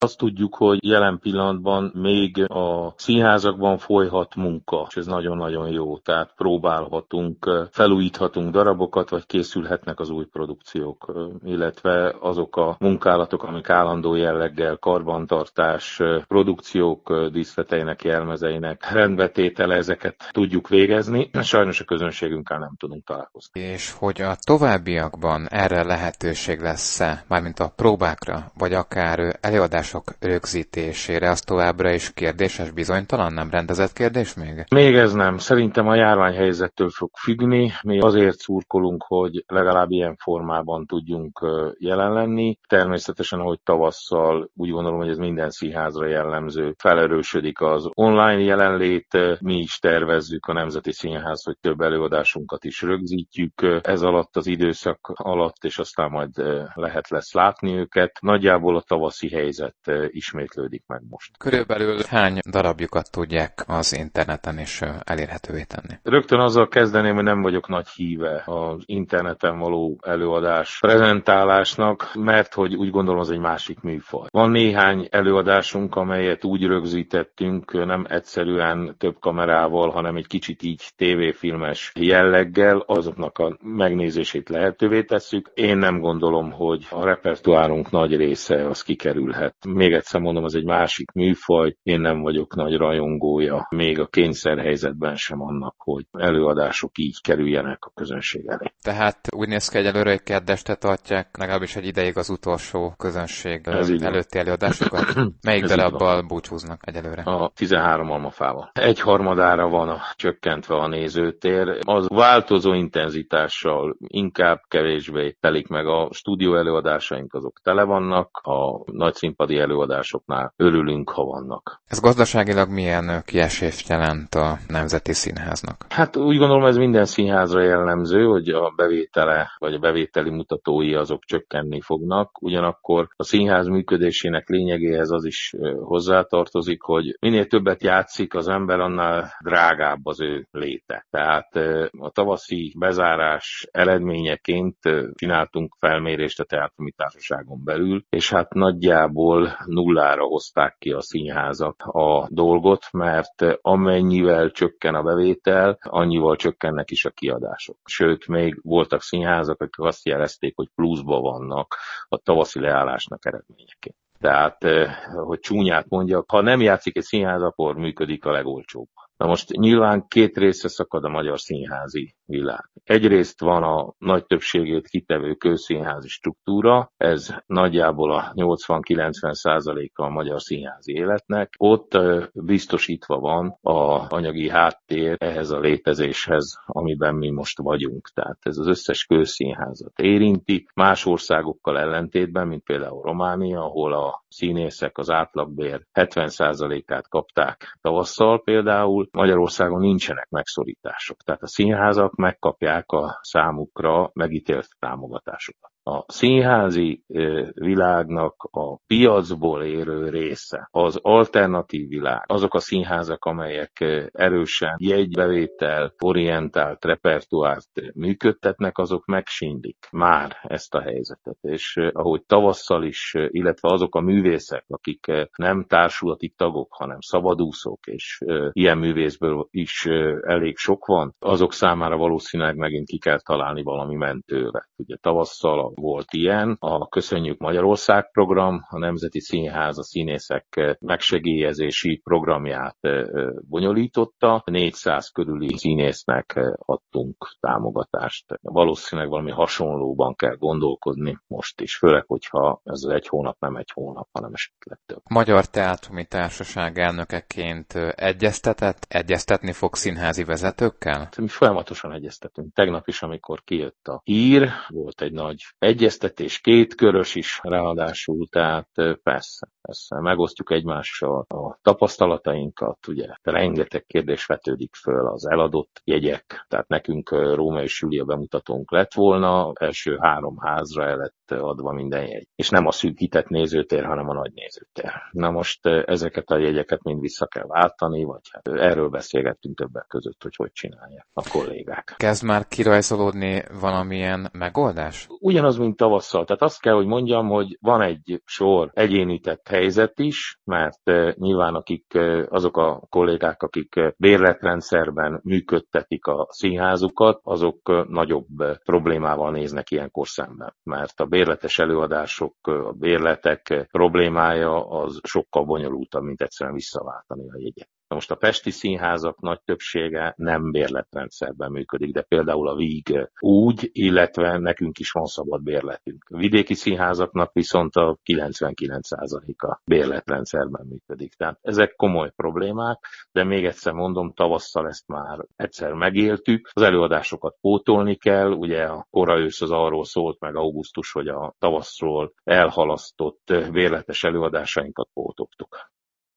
Azt tudjuk, hogy jelen pillanatban még a színházakban folyhat munka, és ez nagyon-nagyon jó. Tehát próbálhatunk, felújíthatunk darabokat, vagy készülhetnek az új produkciók, illetve azok a munkálatok, amik állandó jelleggel karbantartás, produkciók díszleteinek, jelmezeinek rendbetétele, ezeket tudjuk végezni. Sajnos a közönségünkkel nem tudunk találkozni. És hogy a továbbiakban erre lehetőség lesz-e, mármint a próbákra, vagy akár előadások rögzítésére, az továbbra is kérdéses, bizonytalan, nem rendezett kérdés még? Még ez nem. Szerintem a járványhelyzettől fog függni. Mi azért szurkolunk, hogy legalább ilyen formában tudjunk jelen lenni. Természetesen, ahogy tavasszal úgy gondolom, hogy ez minden színházra jellemző, felerősödik az online jelenlét. Mi is tervezzük a Nemzeti Színház, hogy több előadásunkat is rögzítjük ez alatt az időszak alatt, és aztán majd lesz látni őket. Nagyjából a tavaszi helyzet ismétlődik meg most. Körülbelül hány darabjukat tudják az interneten is elérhetővé tenni? Rögtön azzal kezdeném, hogy nem vagyok nagy híve az interneten való előadás prezentálásnak, mert hogy úgy gondolom, az egy másik műfaj. Van néhány előadásunk, amelyet úgy rögzítettünk, nem egyszerűen több kamerával, hanem egy kicsit így tévéfilmes jelleggel, azoknak a megnézését lehetővé tesszük. Én nem gondolom, hogy a repertoárunk nagy része az kikerülhet. Még egyszer mondom, az egy másik műfaj, én nem vagyok nagy rajongója, még a kényszerhelyzetben sem annak, hogy előadások így kerüljenek a közönség elé. Tehát úgy néz ki egyelőre, hogy keddeste tartják legalábbis egy ideig az utolsó közönség előtti előadásokat. Melyik darabbal búcsúznak egyelőre? A 13 almafával. Egyharmadára van csökkentve a nézőtér. Az változó intenzitással inkább kevésbé telik meg. A stúdió előadásaink azok tele vannak, a nagyszínpadi előadásoknál örülünk, ha vannak. Ez gazdaságilag milyen kiesést jelent a Nemzeti Színháznak? Hát úgy gondolom, ez minden színházra jellemző, hogy a bevétele vagy a bevételi mutatói azok csökkenni fognak. Ugyanakkor a színház működésének lényegéhez az is hozzátartozik, hogy minél többet játszik az ember, annál drágább az ő léte. Tehát a tavaszi bezárás eredményeként csináltunk felmérést a Teátrumi Társaságon belül, és hát nagyjából nullára hozták ki a színházak a dolgot, mert amennyivel csökken a bevétel, annyival csökkennek is a kiadások. Sőt, még voltak színházak, akik azt jelezték, hogy pluszba vannak a tavaszi leállásnak eredményeként. Tehát, hogy csúnyát mondjak, ha nem játszik egy színház, akkor működik a legolcsóbb. Na most nyilván két részre szakad a magyar színházi világ. Egyrészt van a nagy többségét kitevő közszínházi struktúra, ez nagyjából a 80-90%-a a magyar színházi életnek. Ott biztosítva van az anyagi háttér ehhez a létezéshez, amiben mi most vagyunk. Tehát ez az összes közszínházat érinti. Más országokkal ellentétben, mint például Románia, ahol a színészek az átlagbér 70%-át kapták tavasszal például, Magyarországon nincsenek megszorítások. Tehát a színházak megkapják a számukra megítélt támogatásokat. A színházi világnak a piacból érő része, az alternatív világ, azok a színházak, amelyek erősen jegybevétel orientált repertoárt működtetnek, azok megsínlik már ezt a helyzetet. És ahogy tavasszal is, illetve azok a művészek, akik nem társulati tagok, hanem szabadúszók, és ilyen művészből is elég sok van, azok számára valószínűleg megint ki kell találni valami mentőre. Ugye tavasszal volt ilyen, a Köszönjük Magyarország program, a Nemzeti Színház a színészek megsegélyezési programját bonyolította, 400 körüli színésznek adtunk támogatást. Valószínűleg valami hasonlóban kell gondolkodni most is, főleg, hogyha ez egy hónap nem egy hónap, hanem esetleg több. Magyar Teátrumi Társaság elnökeként egyeztetni fog színházi vezetőkkel? Mi folyamatosan egyeztetünk. Tegnap is, amikor kijött a hír, volt egy nagy egyeztetés, kétkörös is ráadásul, tehát persze megosztjuk egymással a tapasztalatainkat, ugye rengeteg kérdés vetődik föl az eladott jegyek, tehát nekünk Róma és Júlia bemutatónk lett volna, első 3 házra el lett adva minden jegy. És nem a szűkített nézőtér, hanem a nagy nézőtér. Na most ezeket a jegyeket mind vissza kell váltani, vagy hát erről beszélgettünk többek között, hogy csinálják a kollégák. Kezd már kirajzolódni valamilyen megoldás? Ugyanaz, mint tavasszal. Tehát azt kell, hogy mondjam, hogy van egy sor egyénített helyzet is, mert nyilván azok a kollégák, akik bérletrendszerben működtetik a színházukat, azok nagyobb problémával néznek ilyenkor szemben. Mert a bérletes előadások, a bérletek problémája az sokkal bonyolultabb, mint egyszerűen visszaváltani a jegyet. Most a pesti színházak nagy többsége nem bérletrendszerben működik, de például a Víg úgy, illetve nekünk is van szabad bérletünk. A vidéki színházaknak viszont a 99%-a bérletrendszerben működik. Tehát ezek komoly problémák, de még egyszer mondom, tavasszal ezt már egyszer megéltük. Az előadásokat pótolni kell, ugye a kora ősz az arról szólt, meg augusztus, hogy a tavaszról elhalasztott bérletes előadásainkat pótoltuk.